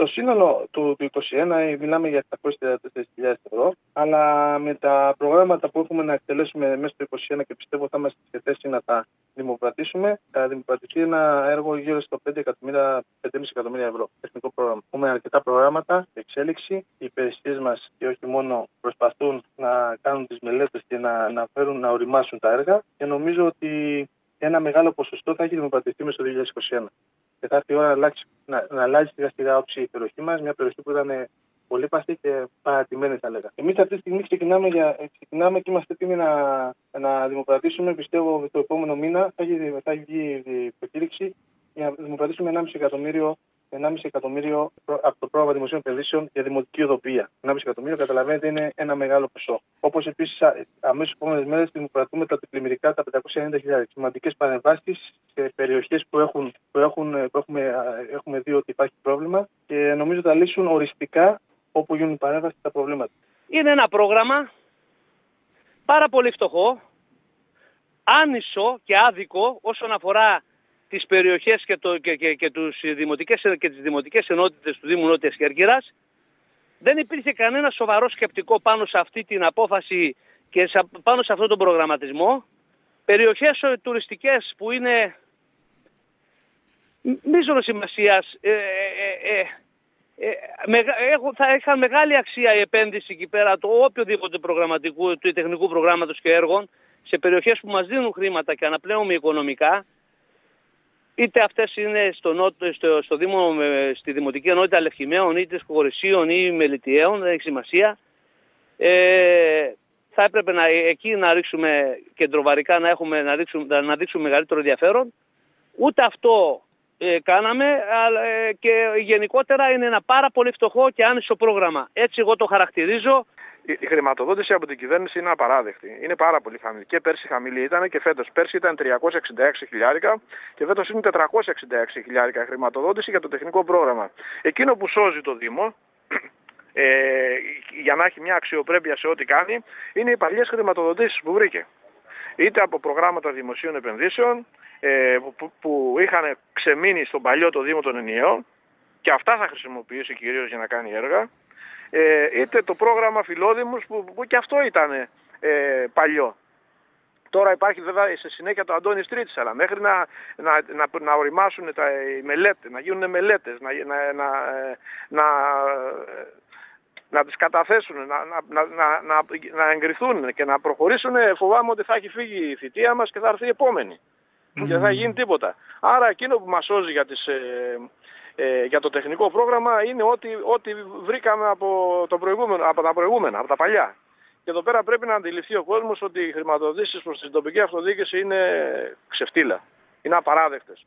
Στο σύνολο του 2021 μιλάμε για 734.000 ευρώ, αλλά με τα προγράμματα που έχουμε να εκτελέσουμε μέσα στο 2021 και πιστεύω θα είμαστε σε θέση να τα δημοπρατήσουμε, θα δημοπρατηθεί ένα έργο γύρω στο 5,5 εκατομμύρια ευρώ. Τεχνικό πρόγραμμα. Έχουμε αρκετά προγράμματα, εξέλιξη. Οι υπηρεσίες μας και όχι μόνο προσπαθούν να κάνουν τις μελέτες και να οριμάσουν τα έργα και νομίζω ότι ένα μεγάλο ποσοστό θα έχει δημοπρατηθεί μέσα στο 2021. Και θα έρθει η ώρα να αλλάξει σιγά σιγά όψη η περιοχή μας, μια περιοχή που ήταν πολύ παστή και παρατημένη, θα λέγαμε. Εμείς αυτή τη στιγμή ξεκινάμε και είμαστε έτοιμοι να δημοπρατήσουμε. Πιστεύω το επόμενο μήνα θα έχει βγει η προκήρυξη για να δημοπρατήσουμε 1,5 εκατομμύριο από το πρόγραμμα δημοσίων επενδύσεων για δημοτική οδοποιία. 1,5 εκατομμύριο, καταλαβαίνετε, είναι ένα μεγάλο ποσό. Όπως επίσης, αμέσως επόμενες μέρες δημοπρατούμε τα πλημμυρικά, τα 590.000. Σημαντικές παρεμβάσεις σε περιοχές που έχουμε δει ότι υπάρχει πρόβλημα και νομίζω θα λύσουν οριστικά όπου γίνουν παρέμβαση τα προβλήματα. Είναι ένα πρόγραμμα πάρα πολύ φτωχό, άνισο και άδικο όσον αφορά τις περιοχές και τις δημοτικές ενότητες του Δήμου Νότιας Κέρκυρας. Δεν υπήρχε κανένα σοβαρό σκεπτικό πάνω σε αυτή την απόφαση και πάνω σε αυτόν τον προγραμματισμό. Περιοχές τουριστικές που είναι μείζωνος σημασίας, θα είχαν μεγάλη αξία η επένδυση εκεί πέρα, το οποιοδήποτε προγραμματικού, του τεχνικού προγράμματος και έργων, σε περιοχές που μας δίνουν χρήματα και αναπλέουμε οικονομικά. Είτε αυτές είναι στο Δήμο, στη Δημοτική Ενότητα Λευκημαίων, είτε Σκογορησίων ή Μελιτιαίων, δεν έχει σημασία. Θα έπρεπε εκεί να ρίξουμε κεντροβαρικά, να δείξουμε μεγαλύτερο ενδιαφέρον. Ούτε αυτό κάναμε, και γενικότερα είναι ένα πάρα πολύ φτωχό και άνισο πρόγραμμα. Έτσι εγώ το χαρακτηρίζω. Η χρηματοδότηση από την κυβέρνηση είναι απαράδεκτη. Είναι πάρα πολύ χαμηλή. Και πέρσι χαμηλή ήταν και φέτος. Πέρσι ήταν 366 χιλιάρικα και φέτος είναι 466 χιλιάρικα χρηματοδότηση για το τεχνικό πρόγραμμα. Εκείνο που σώζει το Δήμο, για να έχει μια αξιοπρέπεια σε ό,τι κάνει, είναι οι παλιές χρηματοδοτήσεις που βρήκε. Είτε από προγράμματα δημοσίων επενδύσεων που είχαν ξεμείνει στον παλιό το Δήμο των Ενιαίων και αυτά θα χρησιμοποιήσει κυρίως για να κάνει έργα. Είτε το πρόγραμμα Φιλόδημους που και αυτό ήταν παλιό. Τώρα υπάρχει βέβαια σε συνέχεια το Αντώνης Τρίτης, αλλά μέχρι να οριμάσουν οι μελέτες, να γίνουν μελέτες, να τις καταθέσουν, να εγκριθούν και να προχωρήσουν, φοβάμαι ότι θα έχει φύγει η θητεία μας και θα έρθει η επόμενη. Και δεν θα γίνει τίποτα. Άρα εκείνο που μας σώζει για το τεχνικό πρόγραμμα είναι ό,τι βρήκαμε από τα προηγούμενα, από τα παλιά. Και εδώ πέρα πρέπει να αντιληφθεί ο κόσμος ότι οι χρηματοδοτήσεις προς την τοπική αυτοδιοίκηση είναι ξεφτύλα. Είναι απαράδεκτες.